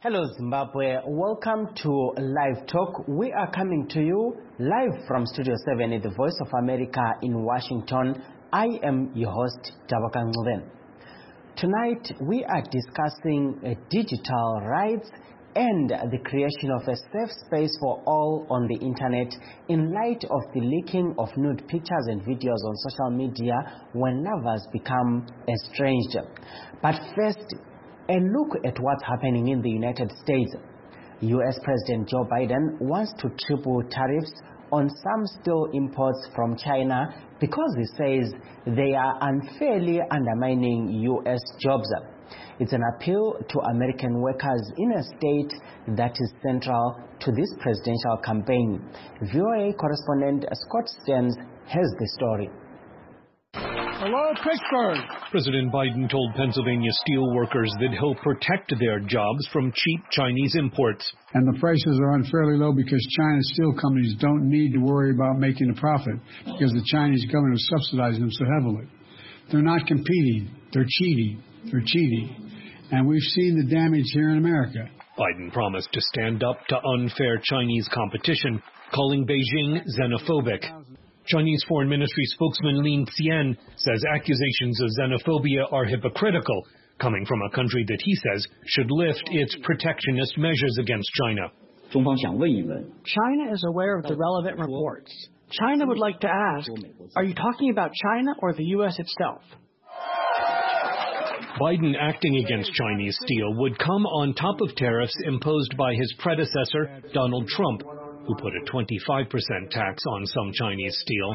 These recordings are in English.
Hello Zimbabwe, welcome to Live Talk. We are coming to you live from Studio 7 at the Voice of America in Washington. I am your host, Tabaka Nguven. Tonight we are discussing digital rights and the creation of a safe space for all on the internet in light of the leaking of nude pictures and videos on social media when lovers become estranged. But first, a look at what's happening in the United States. U.S. President Joe Biden wants to triple tariffs on some steel imports from China because he says they are unfairly undermining U.S. jobs. It's an appeal to American workers in a state that is central to this presidential campaign. VOA correspondent Scott Stearns has the story. Hello, Pittsburgh. President Biden told Pennsylvania steel workers that he'll protect their jobs from cheap Chinese imports. And the prices are unfairly low because China's steel companies don't need to worry about making a profit because the Chinese government is subsidizing them so heavily. They're not competing. They're cheating. They're cheating. And we've seen the damage here in America. Biden promised to stand up to unfair Chinese competition, calling Beijing xenophobic. Chinese Foreign Ministry spokesman Lin Xian says accusations of xenophobia are hypocritical, coming from a country that he says should lift its protectionist measures against China. China is aware of the relevant reports. China would like to ask, are you talking about China or the U.S. itself? Biden acting against Chinese steel would come on top of tariffs imposed by his predecessor, Donald Trump, who put a 25% tax on some Chinese steel.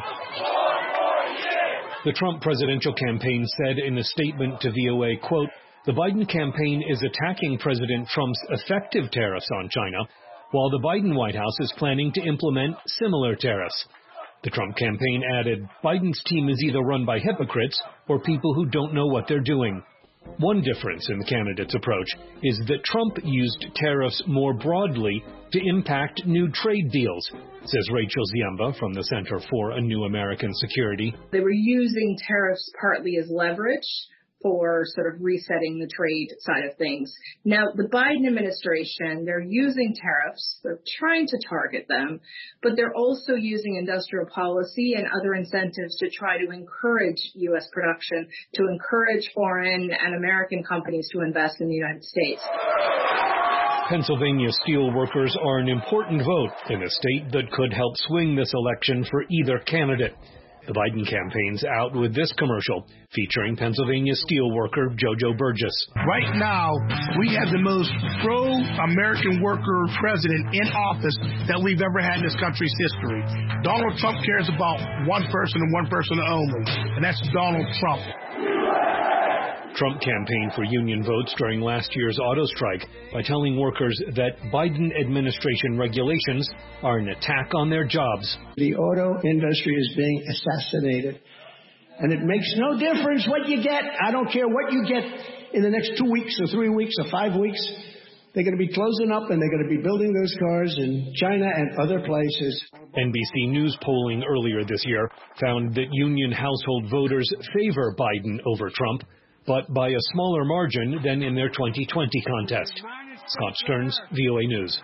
The Trump presidential campaign said in a statement to VOA, quote, "The Biden campaign is attacking President Trump's effective tariffs on China, while the Biden White House is planning to implement similar tariffs." The Trump campaign added, Biden's team is either run by hypocrites or people who don't know what they're doing. One difference in the candidate's approach is that Trump used tariffs more broadly to impact new trade deals, says Rachel Ziemba from the Center for a New American Security. They were using tariffs partly as leverage for sort of resetting the trade side of things. Now, the Biden administration, they're using tariffs, they're trying to target them, but they're also using industrial policy and other incentives to try to encourage U.S. production, to encourage foreign and American companies to invest in the United States. Pennsylvania steel workers are an important vote in a state that could help swing this election for either candidate. The Biden campaign's out with this commercial featuring Pennsylvania steelworker Jojo Burgess. Right now, we have the most pro-American worker president in office that we've ever had in this country's history. Donald Trump cares about one person and one person only, and that's Donald Trump. Trump campaigned for union votes during last year's auto strike by telling workers that Biden administration regulations are an attack on their jobs. The auto industry is being assassinated, and it makes no difference what you get. I don't care what you get in the next 2 weeks or 3 weeks or 5 weeks. They're going to be closing up, and they're going to be building those cars in China and other places. NBC News polling earlier this year found that union household voters favor Biden over Trump, but by a smaller margin than in their 2020 contest. Scott Stearns, VOA News.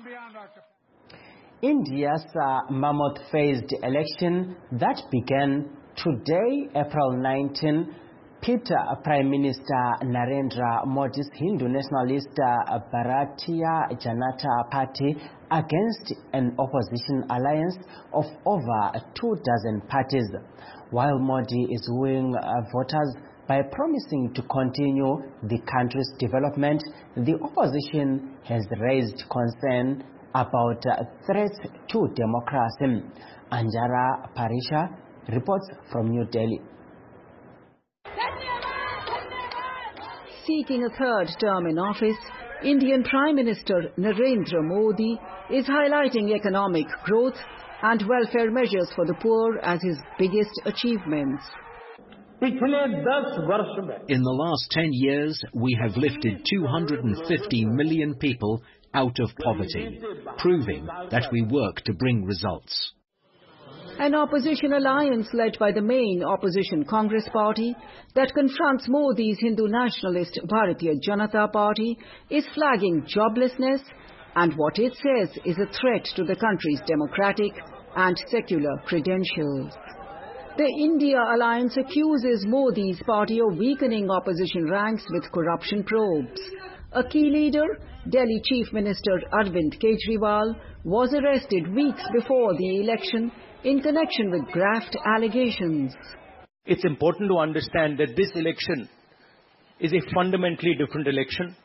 India's mammoth-phased election that began today, April 19, pit Prime Minister Narendra Modi's Hindu nationalist Bharatiya Janata Party against an opposition alliance of over 24 parties, while Modi is wooing voters by promising to continue the country's development. The opposition has raised concern about threats to democracy. Anjara Parisha reports from New Delhi. Seeking a third term in office, Indian Prime Minister Narendra Modi is highlighting economic growth and welfare measures for the poor as his biggest achievements. In the last 10 years, we have lifted 250 million people out of poverty, proving that we work to bring results. An opposition alliance led by the main opposition Congress party that confronts Modi's Hindu nationalist Bharatiya Janata Party is flagging joblessness and what it says is a threat to the country's democratic and secular credentials. The India alliance accuses Modi's party of weakening opposition ranks with corruption probes. A key leader, Delhi Chief Minister Arvind Kejriwal, was arrested weeks before the election in connection with graft allegations. It's important to understand that this election is a fundamentally different election.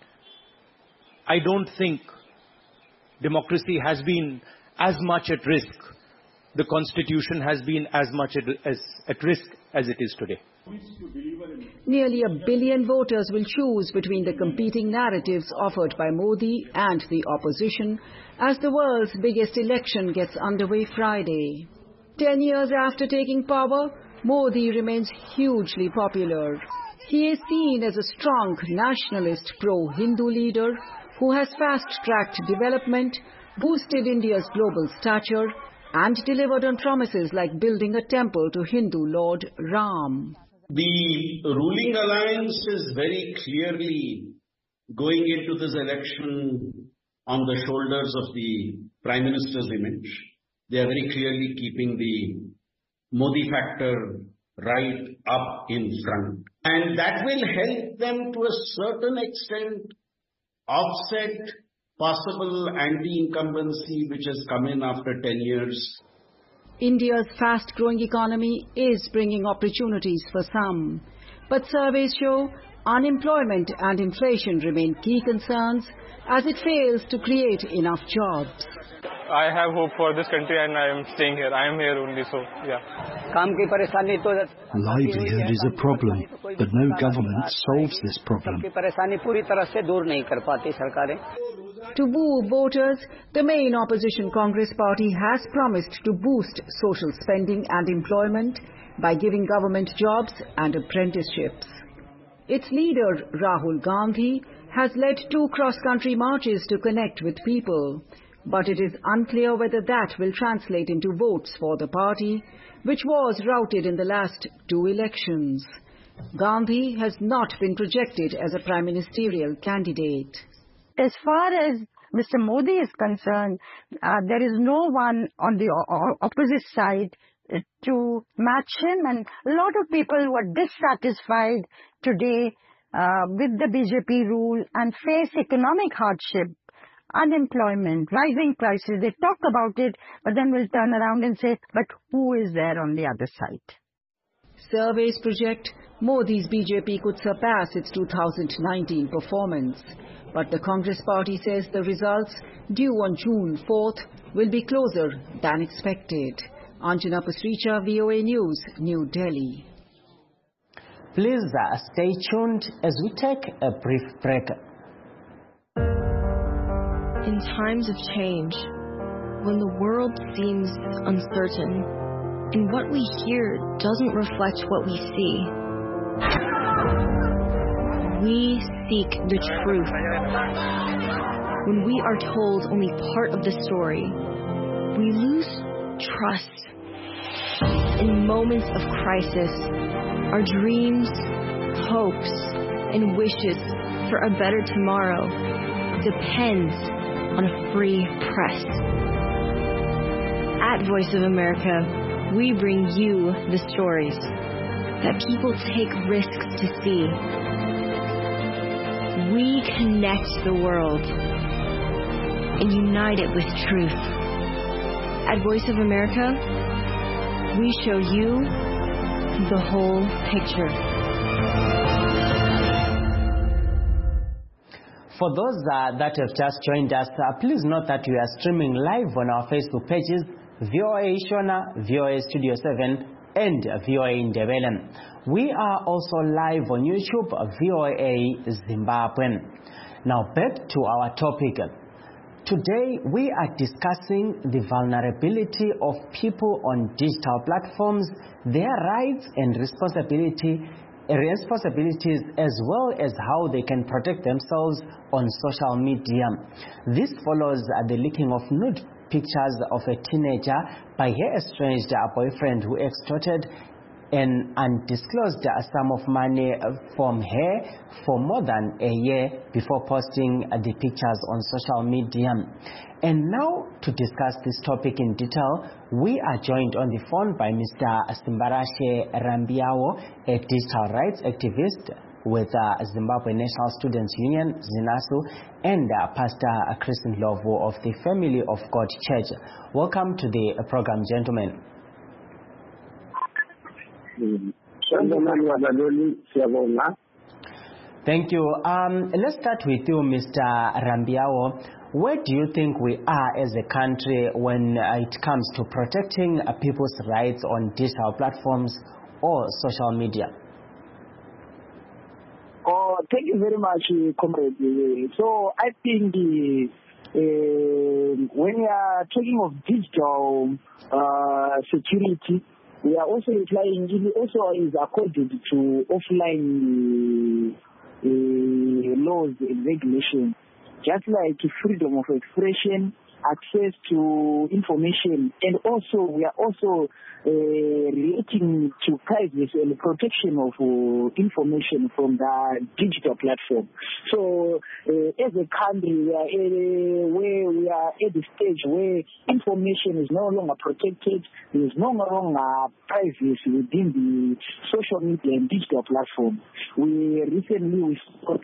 I don't think democracy has been as much at risk. The Constitution has been as much at risk as it is today. Nearly 1 billion voters will choose between the competing narratives offered by Modi and the opposition as the world's biggest election gets underway Friday. 10 years after taking power, Modi remains hugely popular. He is seen as a strong nationalist pro-Hindu leader who has fast-tracked development, boosted India's global stature, and delivered on promises like building a temple to Hindu Lord Ram. The ruling alliance is very clearly going into this election on the shoulders of the Prime Minister's image. They are very clearly keeping the Modi factor right up in front. And that will help them to a certain extent offset possible anti-incumbency which has come in after 10 years. India's fast-growing economy is bringing opportunities for some. But surveys show unemployment and inflation remain key concerns as it fails to create enough jobs. I have hope for this country and I am staying here. I am here only, so yeah. Livelihood is a problem, but no government solves this problem. To woo voters, the main opposition Congress party has promised to boost social spending and employment by giving government jobs and apprenticeships. Its leader, Rahul Gandhi, has led 2 cross-country marches to connect with people. But it is unclear whether that will translate into votes for the party, which was routed in the last 2 elections. Gandhi has not been projected as a prime ministerial candidate. As far as Mr. Modi is concerned, there is no one on the opposite side to match him, and a lot of people who are dissatisfied today with the BJP rule and face economic hardship, unemployment, rising prices. They talk about it, but then will turn around and say, but who is there on the other side? Surveys project Modi's BJP could surpass its 2019 performance. But the Congress party says the results, due on June 4th, will be closer than expected. Anjana Pasricha, VOA News, New Delhi. Please stay tuned as we take a brief break. In times of change, when the world seems uncertain, and what we hear doesn't reflect what we see, we seek the truth. When we are told only part of the story, we lose trust. In moments of crisis, our dreams, hopes, and wishes for a better tomorrow depends on a free press. At Voice of America, we bring you the stories that people take risks to see. We connect the world and unite it with truth. At Voice of America, we show you the whole picture. For those that have just joined us, please note that we are streaming live on our Facebook pages, VOA Shona, VOA Studio 7, and VOA Ndebele. We are also live on YouTube, VOA Zimbabwe. Now back to our topic. Today we are discussing the vulnerability of people on digital platforms, their rights and responsibilities, as well as how they can protect themselves on social media. This follows the leaking of nude pictures of a teenager by her estranged boyfriend who extorted an undisclosed sum of money from her for more than a year before posting the pictures on social media. And now, to discuss this topic in detail, we are joined on the phone by Mr. Simbarashe Rambiawo, a digital rights activist with Zimbabwe National Students Union, ZINASU, and Pastor Chris Ndlovu of the Family of God Church. Welcome to the program, gentlemen. Thank you. Let's start with you, Mr. Rambiawo. Where do you think we are as a country when it comes to protecting people's rights on digital platforms or social media? Oh, thank you very much, comrade. So I think when we are talking of digital security, we are also implying it also is according to offline laws and regulations, just like freedom of expression, access to information, and also we are also relating to privacy and protection of information from the digital platform. So as a country, where we are at the stage where information is no longer protected, there is no longer privacy within the social media and digital platform. We recently saw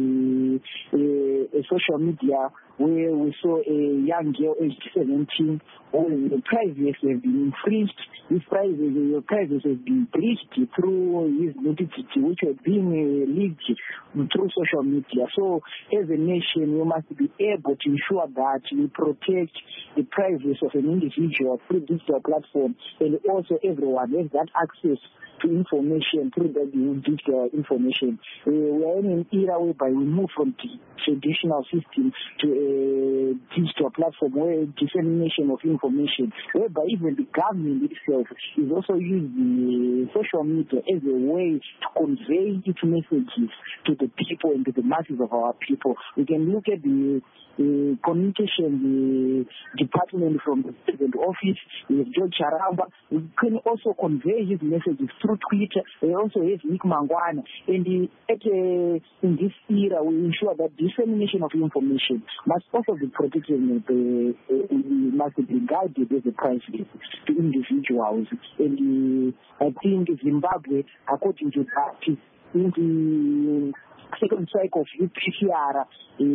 a social media where we saw a young girl aged 17 whose privacy has been infringed. His privacy has been breached through his nudity, which was being leaked through social media. So as a nation, we must be able to ensure that we protect the privacy of an individual through digital platform, and also everyone has that access to information through the digital information. We are in an era whereby we move from the traditional system to a digital platform where dissemination of information, whereby even the government itself is also using social media as a way to convey its messages to the people and to the masses of our people. We can look at the communication department from the president office with George Charamba. We can also convey his messages through Twitter. We also have Nick Mangwana. And in this era, we ensure that dissemination of information must also be protected and must be guided as a privacy to individuals. And I think Zimbabwe, according to that, in the second cycle of UPCR,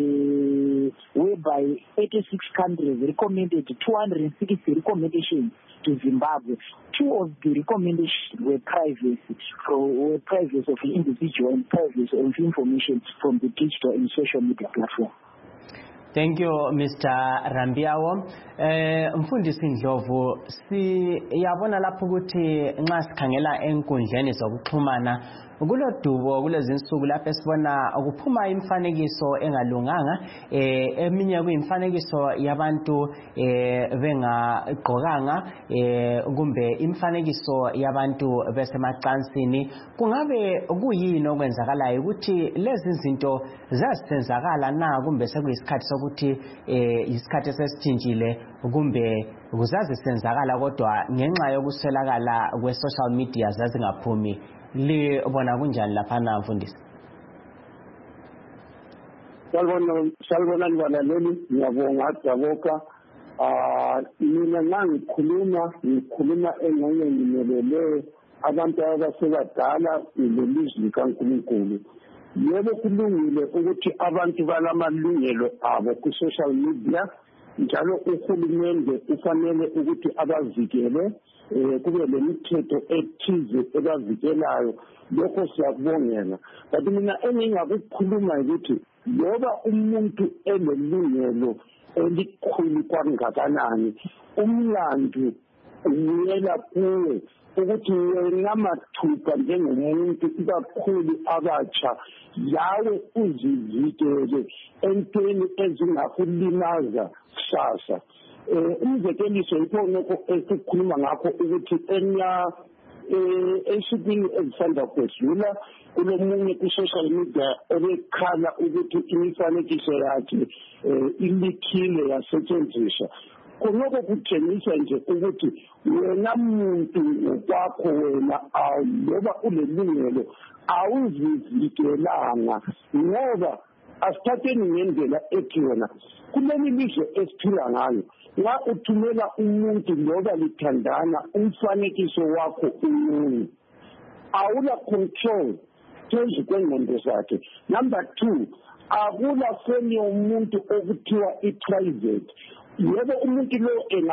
whereby 86 countries recommended 260 recommendations to Zimbabwe. 2 of the recommendations were privacy of the individual and privacy of information from the digital and social media platform. Thank you, Mr. Rambiawo. Mfundisi Ndlovu, siyabona lapho ukuthi nxa sikhangela enkundleni zokuxhumana kulodubo kulezi insuku lapho esibona ukuphuma imfanekiso engalunganga, eminye kuyimfanekiso yabantu bengagqokanga, kumbe imfanekiso yabantu besemacansini. Kungabe kuyini okwenzakalayo ukuthi lezi zinto zazisenzakala na, kumbe sekuyisikhathi sokuthi isikhathi esesitshintshile, kumbe kuzazisenzakala kodwa ngenxa yokuswelakala kwe-social media zazingaphumi? Libona kunjani laphana, mfundisi? Salibona nibalaleli, ngiyabonga Daboka. Mina ngikhuluma engxenye ngimelele abantu abasebadala ngelizwi likaNkulunkulu. Yebo kulungile ukuthi abantu balamalungelo abo ku-social media, njalo uhulumende ufanele ukuthi abavikele, kube lemithetho ethize ebavikelayo. Lokho siyakubongela. But mina engingakukhuluma ukuthi loba umuntu elelungelo elikhulu kwangakanani, umlandu uyela kuwe ukuthi wena mathupha njengomuntu, ikakhulu abatsha, yawe uzivikele entweni ezingakulimaza kusasa. Umzekeliso yikho esikhuluma ngakho ukuthi ensukwini ezisanda kwedlula kulomunye ku-social media obekhala ukuthi imifanekiso yakhe ilikhile yasetshenziswa. khonoko kutshengisa nje ukuthi wena muntu ngokwakho wena loba ulelungelo awuzivikelanga ngoba asithatheni ngendlela ethi yona kuleli lizwe esiphila ngayo nxa uthumela umuntu loba lithandana umfanekiso wakho umunye awula control phezu kwengqondo zakhe. Number 2, akula foni yomuntu okuthiwa i-private. Yebo umuntu lo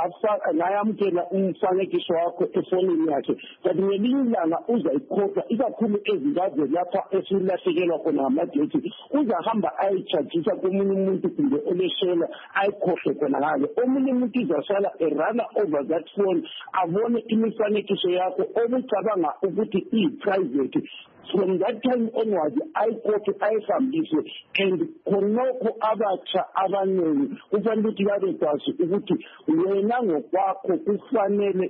engayamkela umfanekiso wakho efonini yakhe kanti ngelinye ilanga uzayikhokha ikakhulu ezindaweni lapha esilahlekelwa khona ngamagetsi uzahamba ayitshajisa komunye umuntu kumbe oleshela ayikhohle khona ngale omunye umuntu uzasala erana over that phone abone imifanekiso yakho obucabanga ukuthi iyi-private. From that time onwards, ayikhohle ayihambise and khonokho abatsha abaningi kufanele ukuthi babekwazi ukuthi wena ngokwakho kufanele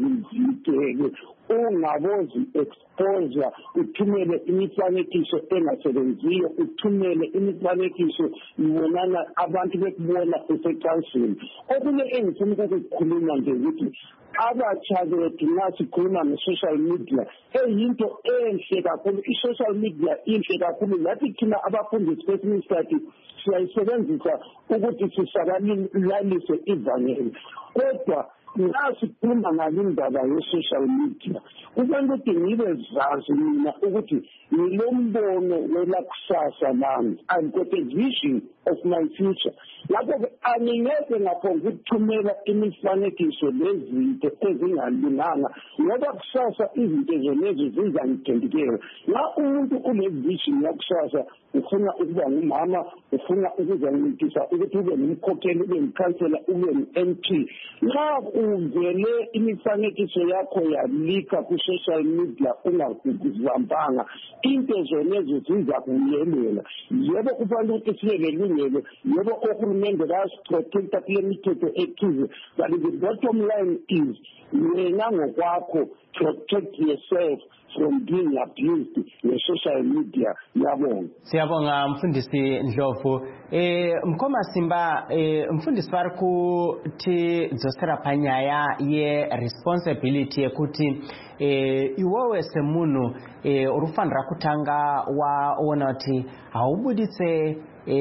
uzivikele ungabozi exposure uthumele imifanekiso engasebenziyo uthumele imifanekiso ibonana abantu bekubona esecansini. Okunye engifuna ukukukhuluma nje ukuthi abatsha bethu nxa sikhuluma nge-social media eyinto enhle kakhulu. I-social media inhle kakhulu lathi thina abafundi kwesinye isikhathi siyayisebenzisa ukuthi sisabalalise ivangeli kodwa nxa sikhuluma ngalindaba ye-social media kufanele ukuthi ngibe zazi mina ukuthi ngilombono welakusasa lami. I've got a vision of my future. Lapho angingeke ngaphonga ukuthumela imifanekiso lezinto ezingalunganga ngoba kusasa izinto zonezi zizangithendekela. Nxa umuntu une-vision yakusasa ufuna ukuba ngumama ufuna ukuzanciphisa ukuthi ube ngumkhokheli ube ngikhansela ube ngu-MP. Nxa uvele imifanekiso yakho yalika ku-social media ungakuzambanga into zonezi ziza kuyelela. Yebo kufanele ukuthi sibe lelungelo yebo ohulumende bayasiprotecta kule mithetho ethize but the bottom line is wena ngokwakho protect yourself from being abused nge-social media. Siyabonga mfundisi Ndlovu. Mkhoma Simba, mfundisi vari kuti dzosera panyaya ye-responsibility yekuti iwewe semunhu urufanira kutanga waona kuti haubuditse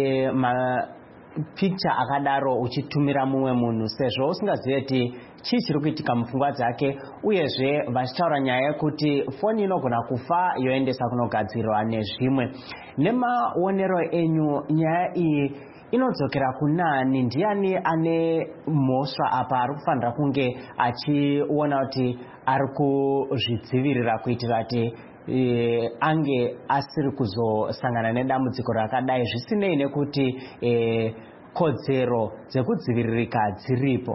picture akadaro uchitumira mumwe munhu sezvo usingazive kuti chii chiri kuitika mupfungwa dzake uyezve vachitaura nyaya yekuti foni inogona kufa yoendesa kunogadzirwa nezvimwe. Nemaonero enyu nyaya iyi inodzokera kunani? Ndiani ane mhosva apa ari kufanira kunge achiona kuti ari kuzvidzivirira kuitira kuti ange asiri kuzosangana nedambudziko rakadai zvisinei nekuti kodzero dzekudziviririka dziripo?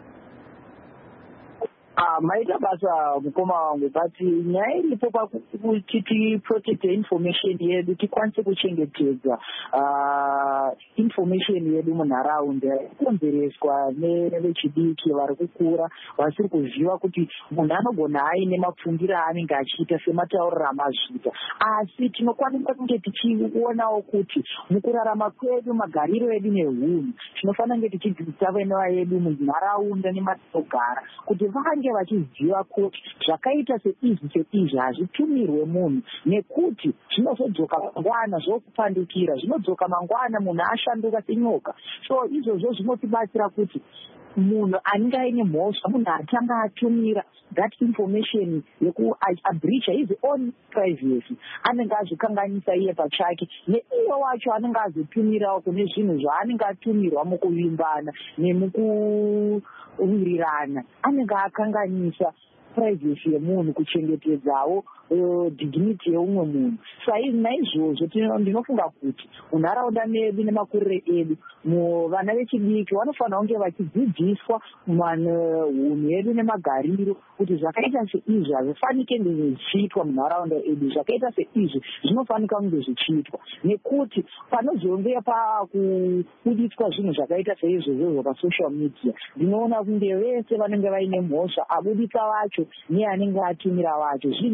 Maita basa mukoma wangu but nyaya iripo pakuti tiprotecte information yedu tikwanise kuchengetedza information yedu munharaunda konzereswa nevechidiki vari kukura vasiri kuziva kuti munhu anogona aine mapfungiro aanenge achiita sematauriro amazvita asi tinokwanisa kunge tichionawo kuti mukurarama kwedu magariro edu neunhu tinofanira kunge tichidzidzisa vana vedu munharaunda nematinogara kuti vange vachiziva kuti zvakaita seizvi hazvitumirwe munhu nekuti zvinozodzoka mangwana zvokupandukira zvinodzoka mangwana munhu ashanduka senyoka. So izvozvo zvinotibatsira kuti munhu anenge aine mhosva munhu atanga atumira that information yekuabreacha his own privacy anenge azvikanganisa iye pachake neiye wacho anenge azotumirawo kune zvinhu zvaanenge atumirwa mukuvimbana nemukuwirirana anenge akanganisa privacy yemunhu kuchengetedzawo dignity yeumwe munhu. Saizvi naizvozvo ndinofunga kuti munharaunda medu nemakurire edu vana vechidiki vanofanira kunge vachidzidziswa hunhu yedu nemagariro kuti zvakaita seizvi hazvifanike kunge zvichiitwa munharaunda edu zvakaita seizvi zvinofanika kunge zvichiitwa nekuti panozonge pakubuditswa zvinhu zvakaita seizvozvo pasocial media ndinoona kunge vese vanenge vaine mhosva abuditsa vacho neanenge atumira vacho zvinhu zvinenge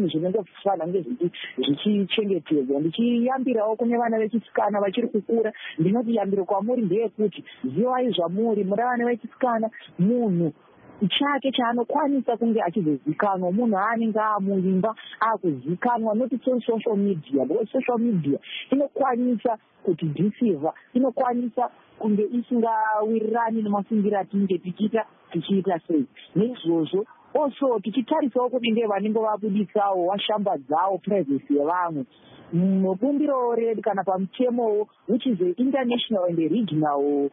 zvinofana kunge zvichichengetedzwa. Ndichiyambirawo kune vana vechisikana vachiri kukura, ndinoti yambiro kwamuri ndeyekuti zivai zvamuri muri vana vechisikana, munhu chake chaanokwanisa kunge achizozikanwa, munhu aanenge amuimba akuzikanwa, noti social media, because social media inokwanisa kuti deceive, inokwanisa kunge isingawirirani nemafungiro atinenge tichiita sei. Neizvozvo also tichitarisawo kuti ngevanenge vabudisawo washambadzawo privacy yevamwe mubumbiro redu kana pamutemo which is the international and the regional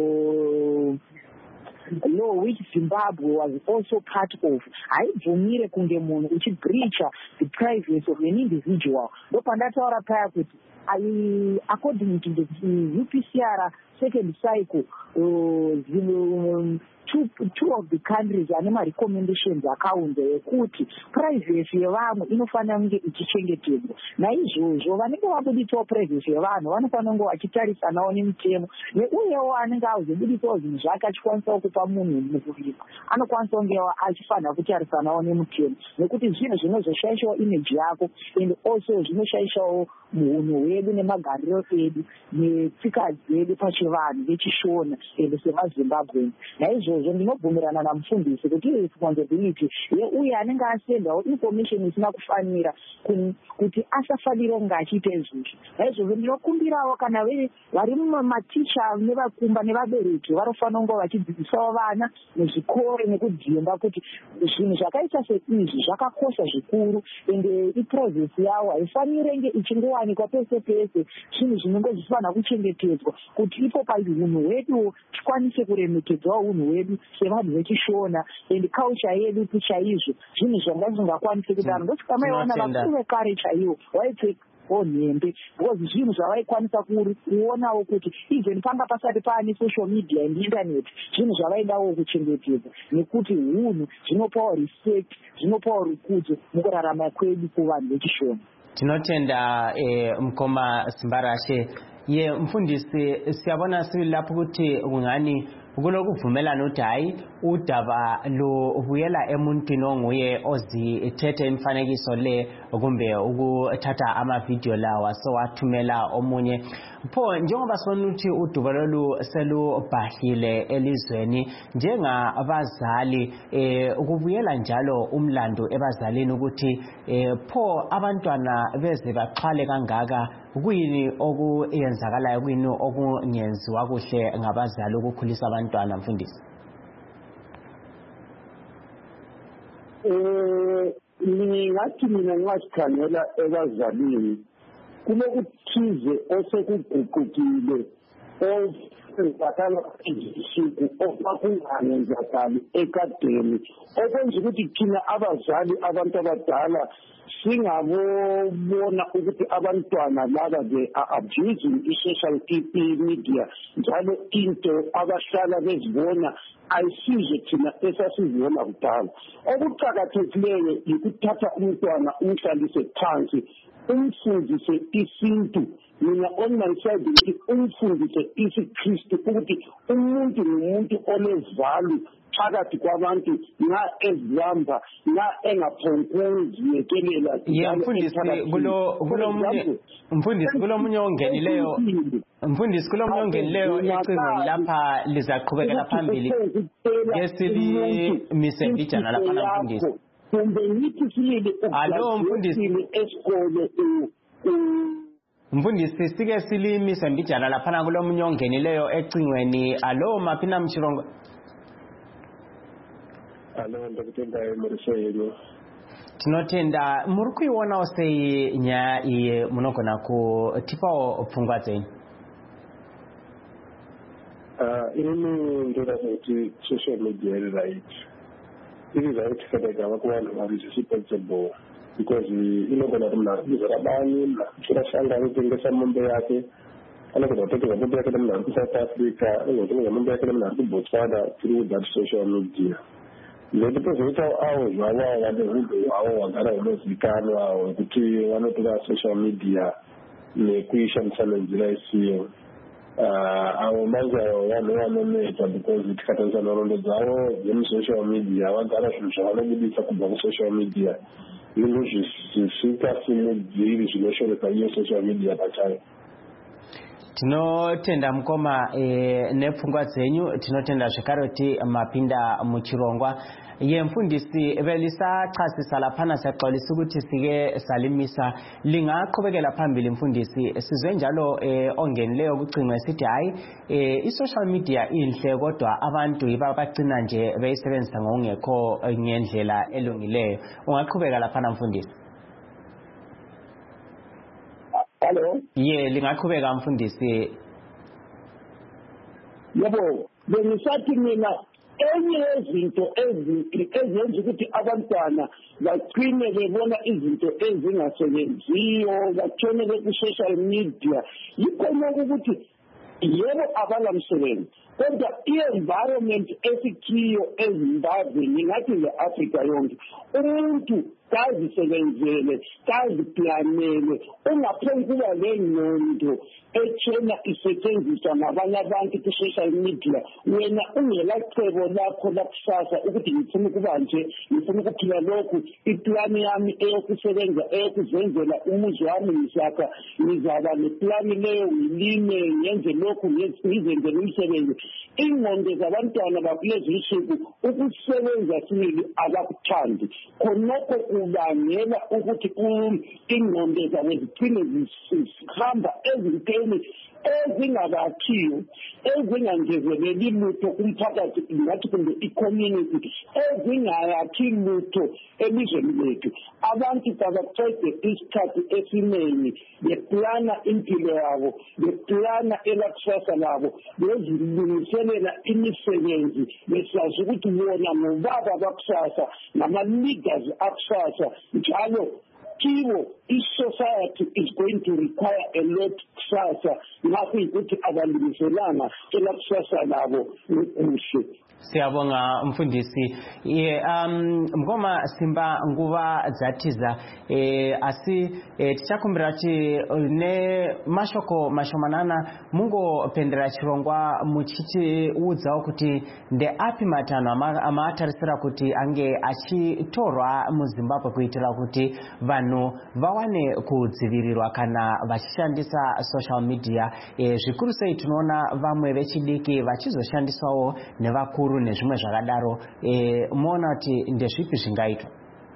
law which Zimbabwe was also part of. Haibvumire kunge munhu uchibreacha the privacy of an individual. Ndopandataura paya kuti according to the UPCR second cycle, two of the countries ane ma-recommendations akaunza ekuti privacy yevanhu inofanira kunge ichichengetedzwa. Naizvozvo vanenge vabuditsawo privacy yevanhu vanofanira kunge vachitarisanawo nemutemo, neuyewo anenge azobuditsawo zvinhu zvake achikwanisawo kupa munhu mukurima anokwanisa kunge achifanira kutarisanawo nemutemo, nekuti zvinhu zvinozoshaishawo image yako and also zvinoshaishawo munhu wedu nemagariro edu netsika dzedu pachivanhu vechishona and semazimbabweni. Naizvozvo ndinobvumirana namufundisi kuti responsibility yeuye anenge asendawo information isina kufanira kuti asafanira kunge achiita izvozvo. Naizvozvo ndinokumbirawo kana vari mumaticha nevakumba nevabereki vanofanira kunge vachidzidzisawo vana nezvikoro nekudzimba kuti zvinhu zvakaita seizvi zvakakosha zvikuru ende iprocess yawo haifanire kunge ichingowanikwa pese pese, zvinhu zvinenge zvifanira kuchengetedzwa kuti ipo paunhu hwedu tikwanise kuremekedzwawo unhu hwedu sevanhu vechishona and culture yedu chaizvo, zvinhu zvanga zvingakwanise kudaro. Ndosvika maiona vakuru vekare chaivo vaipfekawo nhembe because zvinhu zvavaikwanisa kuonawo kuti even panga pasati paane social media and internet, zvinhu zvavaidawo kuchengetedza nekuti unhu zvinopawo respect, zvinopawo rukudzo mukurarama kwedu kuvanhu vechishona. Tinotenda mkoma Simbarashe. Ye mfundisi, siyabona silapho ukuthi ungani kulokuvumelana ukuthi hayi udaba lubuyela emuntwini onguye ozithethe imifanekiso le kumbe ukuthatha amavidiyo lawa sowathumela omunye. Pho njengoba sibona ukuthi udubo lolu selubhahile elizweni, njengabazali ukubuyela njalo umlando ebazalini ukuthi pho abantwana beze baxhwale kangaka, kuyini okuyenzakalayo, kuyini okungenziwa kuhle ngabazali ukukhulisa abantwana, mfundisi? Ngingathi mina ngingazikhangela ebazalini kulokuthize osekuguqukile okwenzakala izisuku okwakungenzakali ekadeni, okwenza ukuthi thina abazali abantu abadala singabona ukuthi abantwana laba they are abusing i-social media, njalo into abahlala bezibona ayisize thina esasizibona kudala. Okuqakathekileyo yikuthatha umntwana umhlalise phansi umfundise isintu. Mina on my side ukuthi umfundise isiKristu ukuthi umuntu ngumuntu olevalu phakathi kwabantu nxa ezihamba nxa engaphonguziyekelela. Mfundisi kulomunye ongenileyo icingweni lapha lizaqhubekela phambili ngesilimise mbijana lapha mfundisi. Kumbe ngithi silile esikole mfundisi sike silimise mbijana lapha kulomunye ongenileyo ecingweni. Alo maphina mchirongo. Alo ndakutenda muriseyelo. Tinotenda muri kuiona sei nyaya iyi munogona kutipawo pfungwa dzenyu? Inini ndoda kuti social media iri right kana ikava kuvanhu vari zvisipedzable because inogona kuti munhu ari kuzora bani, munhu ari kuchira shanga anotengesa mombe yake, anogona kutotengesa mombe yake nemunhu ari kuSouth Africa, anogona kutotengesa mombe yake nemunhu ari kuBotswana through that social media. Nekuti pozoitawo avo zvavo vane hunhu hwavo hwagara hunozivikanwa hwekuti vanotora social media nekuishandisa nenzira isiyo. Avo manje vanhu vanoneta because tikatarisa nhoroondo dzavo dzemusocial media vagara zvinhu zvavanobudisa kubva kusocial media into zvisikasimuziri zvinoshoreka iyo social media pachaiyo. Tinotenda mukoma nepfungwa dzenyu, tinotenda zvekare kuti mapinda muchirongwa. Mfundisi belisachasisa laphana siyaxolisa ukuthi sike salimisa, lingaqhubekela phambili mfundisi. Sizwe njalo ongenileyo kucingwe sithi hayi i-social media inhle kodwa abantu yiba bagcina nje beyisebenzisa ngokungekho ngendlela elungileyo. Ungaqhubeka laphana mfundisi? Hello? Lingaqhubeka mfundisi. Yebo, bengisathi mina enye yezinto ezenza ukuthi abantwana bagcine bebona izinto ezingasebenziyo, batshonele ku-social media, yikhona ukuthi yebo abalamsebenzi, kodwa i-environment esikiyo eZimbabwe, ngingathi le-Afrika yonke, umuntu kazisebenzele, kaziplanele, ungapheli kuba lengqondo etshena isetshenziswa ngabanye abantu ku-social media, wena ungelacebo lakho lakusasa ukuthi ngifuna ukuba nje, ngifuna ukuphila lokhu, iplani yami eyokusebenza, eyokuzenzela umuzi wami ngisakha, ngizaba neplani leyo, ngilime, ngenze lokhu, ngizenzele umsebenzi. Ingqondo zabantwana bakulezi insuku ukusebenza sibili abakuthandi, khonokho kubangela ukuthi ingqondo zabo zigcine zihamba ezintweni ezingabakhiyo, ezingangezeleli lutho kumphakathi, ngathi kumbe i-community, ezingayakhi lutho elizweni lethu. Abantu kabaqede isikhathi esiningi beplana impilo yabo, beplana elakusasa labo, bezilungiselela imisebenzi, besazi ukuthi bona ngobaba bakusasa, nama-leaders akusasa, njalo kibo i-society is going to require a lot kusasa, ngakho ukuthi abalungiselanga elakusasa labo kuhle. Siyabonga mfundisi. Mkoma Simba nguva dzatiza tichakumbira kuti ne mashoko mashomanana mungo pendera chirongwa muchichi udzawo kuti ndeapi matano amatarisira kuti ange achitorwa muZimbabwe kuitira kuti vanhu vawane kudzivirirwa kana vachishandisa social media. Zvikuru sei tinoona vamwe vechidiki vachizoshandiswawo nevakuru nezvimwe zvakadaro. Muona kuti ndezvipi zvingaitwa?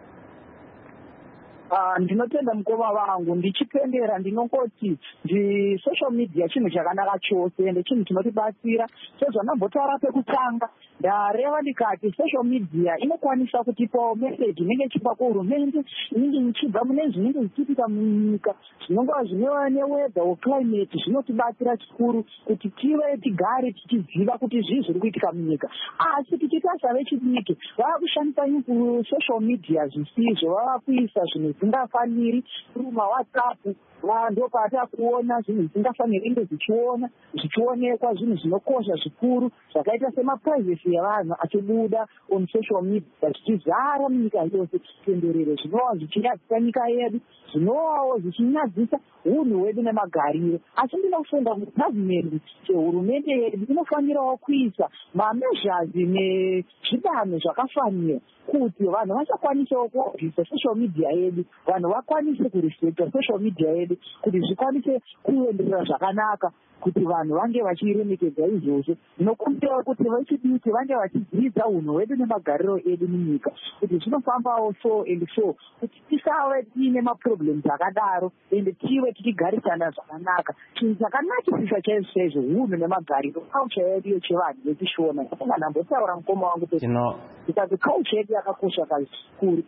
Ndinotenda mukoma vangu, ndichipendera ndinongoti social media chinhu chakanaka chose ende chinhu chinotibatsira. Sezvandambotaura pekutanga ndareva ndikati social media inokwanisa kutipawo message inenge ichibva kuhurumende, inenge ichibva mune zvinenge zvichiitika munyika, zvinongova zvinova neweather or climate, zvinotibatsira chikuru kuti tigare tichiziva kuti zvii zviri kuitika munyika. Asi tichitasa vechidiki vaakushandisa social media zvisizvo, vavakuisa zvinhu zvisingafaniri WhatsApp, ndo paatakuona zvinhu zvisingafaniri inge zvichionekwa, zvinhu zvinokosha zvikuru zvakaita semaprivacy yavanhu achibuda on social media zvichizara munyika yose tenderere, zvinova zvichinyadzisa nyika yedu, zvinovawo zvichinyadzisa unhu hwedu nemagariro. Asi ndinofunga kuti gavhimende hurumende yedu inofanirawo kuisa measures nezvidanho zvakafanira kuti vanhu vachakwanisawo kuobvisa social media yedu, vanhu vakwanise kurespekta social media yedu, kuti zvikwanise kuenderera zvakanaka, kuti vanhu vange vachiremekedza izvozvo. Ndinokumbira kuti vechidiki vange vachidzidza unhu hwedu nemagariro edu munyika, kuti zvinofambawo so and so, kuti tisave tiine maproblems akadaro ende tive tichigarisana zvakanaka. Chinhu chakanakisisa chaizvo chaizvo unhu nemagariro, culture yedu yechivanhu yetishona. Saka ndambotaura mukoma wangu tikati culture yedu yakakosha kazikuru.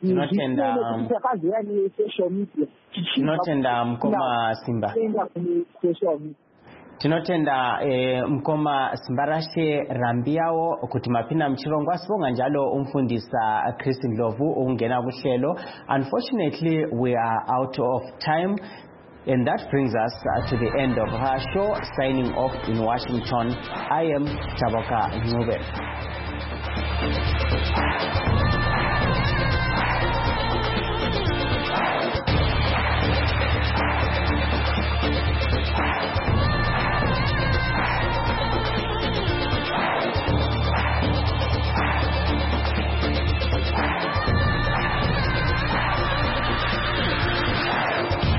Tinotenda mukoma Simba. Tinotenda mukoma Simba rashe rambiyawo kuti mapinda muchirongwa. Sibonga njalo umfundisa Chris Ndlovu ungena kuhlelo. Unfortunately we are out of time. And that brings us to the end of our show. Signing off in Washington, I am Taboka Ncube.